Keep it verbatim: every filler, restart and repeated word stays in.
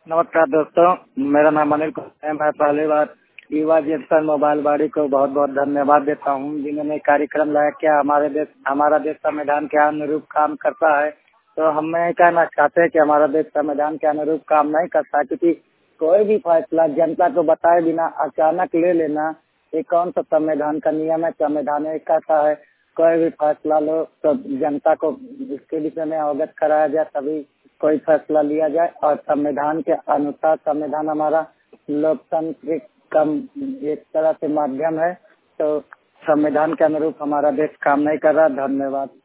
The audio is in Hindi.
नमस्कार दोस्तों, मेरा नाम अनिल कुमार है। मैं पहली बार युवा जनता मोबाइल वाड़ी को बहुत बहुत धन्यवाद देता हूँ, जिन्होंने कार्यक्रम लाया। क्या हमारे देश हमारा देश संविधान के अनुरूप काम करता है? तो हम ये कहना चाहते हैं कि हमारा देश संविधान के अनुरूप काम नहीं करता, क्योंकि कोई भी फैसला जनता को बताए बिना अचानक ले लेना, ये कौन सा संविधान का नियम है? संविधान ये कहता है कोई भी फैसला लो तो जनता को इसके विषय में अवगत कराया जाए, तभी कोई फैसला लिया जाए। और संविधान के अनुसार संविधान हमारा लोकतंत्र का एक तरह से माध्यम है, तो संविधान के अनुरूप हमारा देश काम नहीं कर रहा। धन्यवाद।